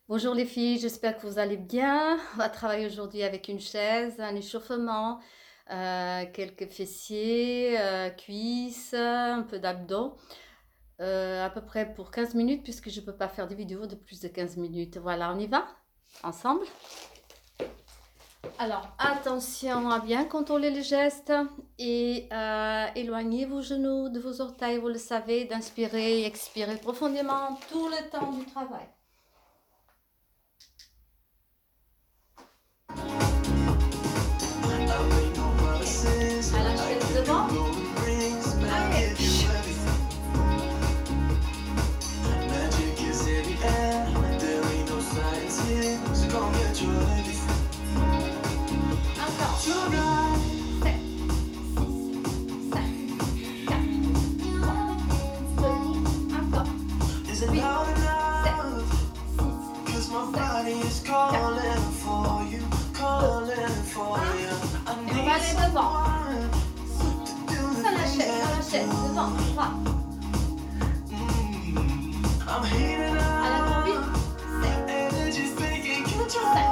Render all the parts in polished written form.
Bonjour les filles, j'espère que vous allez bien. On va travailler aujourd'hui avec une chaise, un échauffement, quelques fessiers, cuisses, un peu d'abdos, à peu près pour 15 minutes puisque je ne peux pas faire des vidéos de plus de 15 minutes. Voilà, on y va ensemble. Alors, attention à bien contrôler les gestes et éloignez vos genoux de vos orteils, vous le savez, d'inspirer et expirer profondément tout le temps du travail. À la chaise devant. Allez. Encore. 7, 6, 5, 4, 3, 2, encore. 8, 7, 6, 5, 4, 3, 2, 1. Et on va aller devant. Sur la chaise, devant, droit. À la conduite. 7, 6, 5, 4,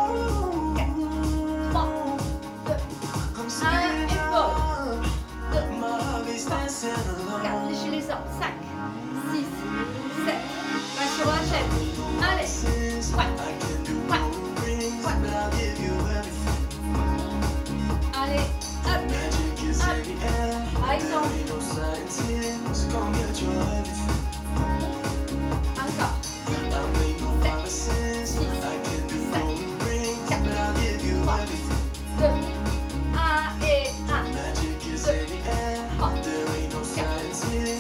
3, 2, 1. Épaule. 2, 3, 4. Léchez les ordres. 5, 6, 7. Va sur la chaise. Allez. Ouais. Ouais. Ouais. Allez. Hop. Hop. Par exemple. Encore. 7, 6, 5, 4, 3, 2, 1 et 1. 2, 3, 4, 5, 6,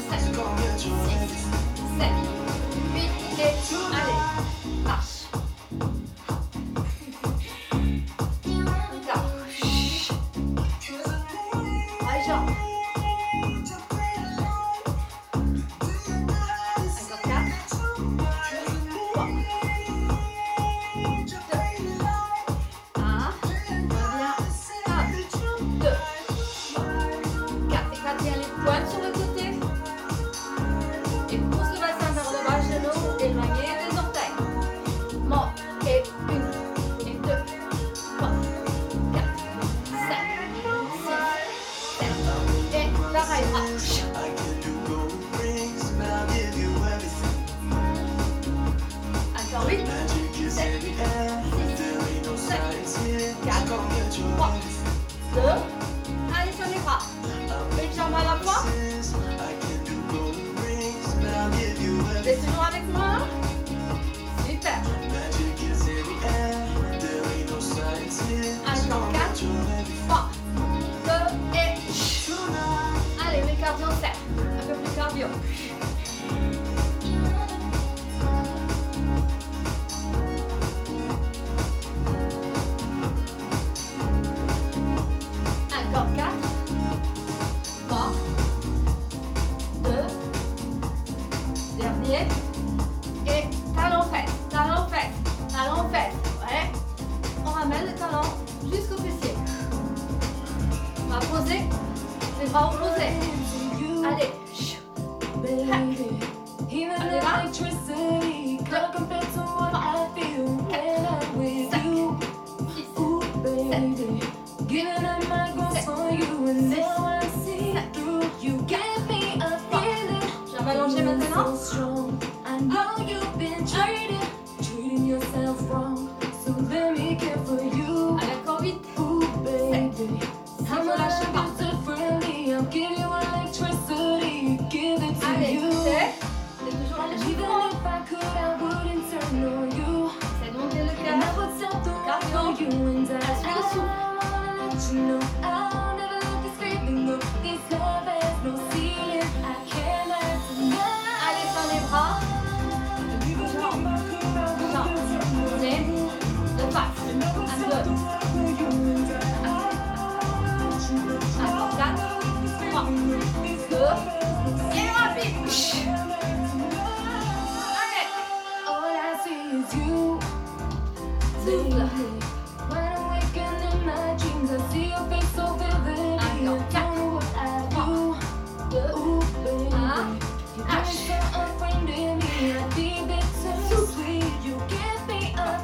7, 8 et allez, marche. Encore. Les jambes. Encore 4, 3, 2, 1. Reviens. 1, 2, 3, 4. Éclate bien les poings sur le côté. Et pousse le bassin vers le bas, genou, éloigné des orteils. Monte. Et 1, et 2, 3, 4, 5, 6, 7. Et pareil, marche. Encore 8, 7, 6, 5, 4, 3, 2. Allez sur les bras. Une jambe à la fois. Vous êtes toujours avec moi? Super. Encore 4, 3, 2 et allez, le cardio serre. Un peu plus cardio. Encore 4, 3, 2, dernier. Et talon fesse, talon fesse, talon fesse. Ouais. On ramène le talon jusqu'au fessier. On va poser les bras opposés. Allez. Allez là. 2, 3, 4, 5, 6, 7. Je vais m'allonger maintenant. Allez, encore 8, 7. Si vous lâchez pas. Allez, c'est toujours à l'échauffement. C'est de monter le cœur. Cardio. Suis le souffle. Allez, sur les bras. Jambes. Jambes. C'est de face. 1, 2. Encore 4, 3, 2. Et rapide. Allez. Souffle. Encore 4, 3, 2, 1. H. Souffle.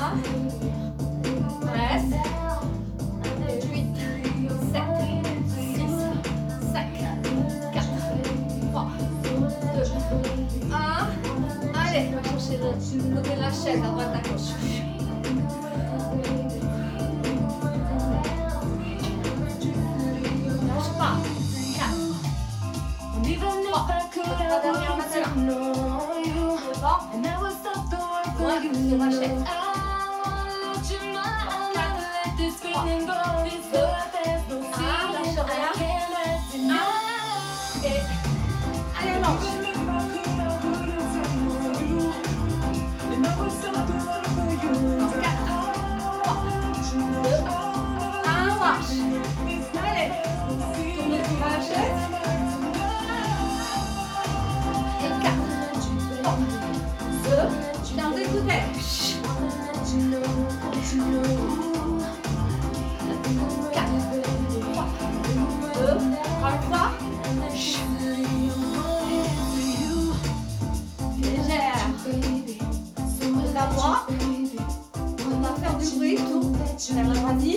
Reste. 8, 7, 6, 5, 4, 3, 2, 1. Allez, on va chercher le côté de la chaise, à droite, à gauche. Ne lâche pas. 4, 3, la dernière maintenant. Devant. Ouais, sur la chaise. 3, 2, 1, lâche rien. 1, et allez, on lâche. 4, 3, 2, 1, marche. Allez, tournez sur la chaise. Et 4, 3, 2, dans des écouteurs. 4, 3, 2, 1, légère. On la voix. On va faire du bruit tout vers la voisine.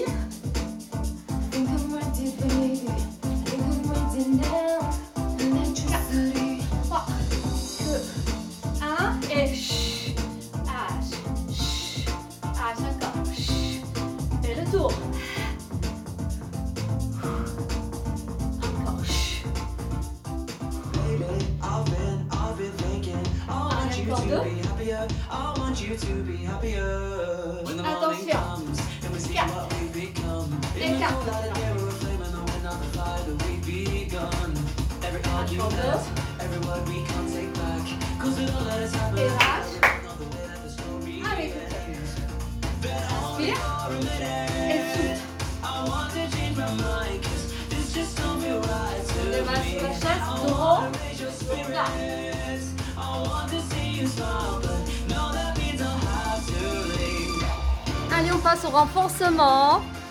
3, 2, 1 et H encore. Et le tour. Encore. Encore 2. Attention. 4. Et 4. Encore 2. Et lâche. Allez, inspire. Et souffle. Les mains sur la chaise, dos, là. Allez, on passe au renforcement.